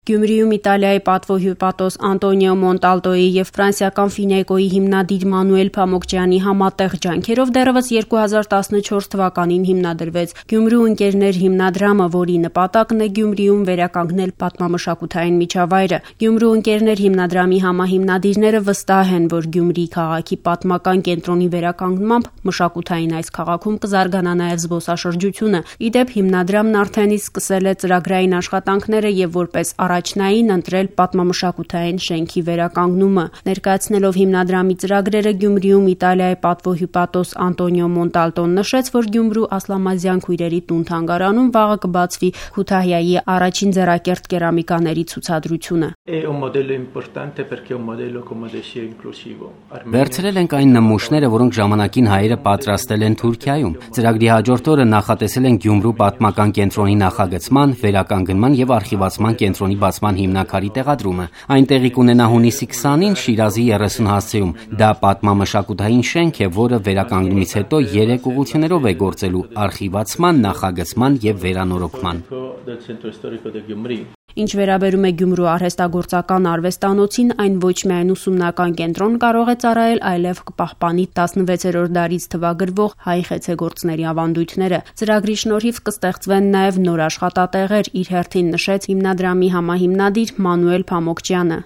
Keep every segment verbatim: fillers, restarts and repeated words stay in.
Գյումրիում Իտալիայի պատվոհյուպատոս Անտոնիո Մոնտալտոյի և ֆրանսիական Ֆինեկոյի հիմնադիր Մանուել Փամոկջյանի համատեղ ջանքերով դեռևս երկու հազար տասնչորս թվականին հիմնադրվեց Գյումրու ընկերներ հիմնադրամը, որի նպատակն է Գյումրիում վերականգնել պատմամշակութային միջավայրը։ Գյումրու ընկերներ հիմնադրամի համահիմնադիրները վստահ են, որ Գյումրի քաղաքի պատմական կենտրոնի վերականգնմամբ մշակութային այս քաղաքում կզարգանա նաև զբոսաշրջությունը։ Ի դեպ, հիմնադրամն արդեն իսկ սկսել է ծրագրային աշխատանքները և որպես առաջնային ընտրել պատմամշակութային շենքի վերականգնումը։ Ներկայացնելով հիմնադրամի ծրագրերը Գյումրիում Իտալիայի պատվոհյուպատոս Անտոնիո Մոնտալտոն նշեց, որ Գյումրու Ասլամազյան քույրերի տուն-թանգարանում վաղը կբացվի Քութահյայի առաջին ձեռակերտ կերամիկաների ցուցադրությունը։ Վերցրել ենք այն նմուշները, որոնք ժամանակին հայերը պատրաստել են Թուրքիայում։ Ծրագրի հաջորդ օրը նախատեսել են Գյումրու պատմական կենտրոնի նախագծման, վերականգնման և արխիվացման կենտրոնի բացման հիմնաքարի տեղադրումը։ Այն տեղի կունենա հունիսի քսանին Շիրազի երեսուն հասցեում։ Դա պատմամշակութային շենք է, որը վերականգնումից հետո երեք ուղղություններով է գործելու՝ արխիվացման, նախագծման և վերանորոգման։ Ինչ վերաբերում է Գյումրու արհեստագործական արվեստանոցին, այն ոչ միայն ուսումնական կենտրոն կարող է ծառայել, այլև կպահպանի տասնվեցերորդ դարից թվագրվող հայ խեցեգործների ավանդույթները։ Ծրագրի շնորհիվ կստեղծվեն նաև նոր աշխատատեղեր, իր հերթին նշեց հիմնադրամի համահիմնադիր Մանուել Փամոկջյանը։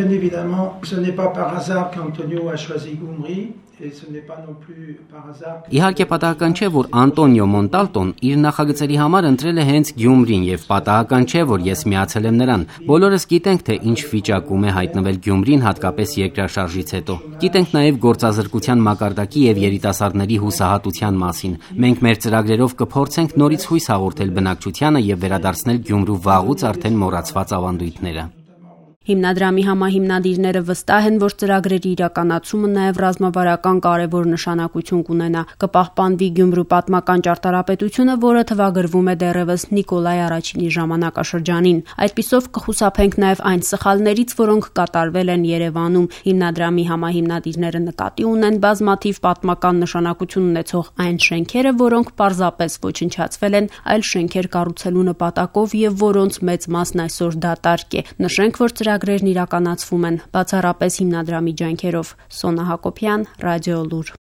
Իհարկե պատահական չէ, որ Անտոնիո Մոնտալտոն իր նախագծերի համար ընտրել է հենց Գյումրին և պատահական չէ, որ ես միացել եմ նրան։ Բոլորս գիտենք, թե ինչ վիճակում է հայտնվել Գյումրին, հատկապես երկրաշարժից հետո։ Գիտենք նաև գործազրկության մակարդակի և երիտասարդների հուսահատության մասին։ Մենք մեր ծրագրերով կփորձենք նորից հույս հաղորդել բնակչությանը և վերադարձնել Գյումրու վաղուց արդեն մոռացված ավանդույթները։ Հիմնադրամի համահիմնադիրները վստահ են, որ ծրագրերի իրականացումը նաև ռազմավարական կարևոր նշանակություն կունենա։ Կպահպանվի Գյումրու պատմական ճարտարապետությունը, որը թվագրվում է դեռևս Նիկոլայ առաջինի ժամանակաշրջանին։ Այդպիսով կխուսափենք նաև այն սխալներից, որոնք կատարվել են Երևանում։ Հիմնադրամի համահիմնադիրները նկատի ունեն բազմաթիվ պատմական նշանակություն ունեցող այն շենքերը, որոնք պարզապես ոչնչացվել են այլ շենքեր կառուցելու նպատակով և որոնց մեծ մասն այսօր դատարկ է։ Նշենք, որ ծրագրերն իրականացվում են բացառապես հիմնադրամի ջանքերով։ Սոնա Հակոբյան, Ռադիոլուր։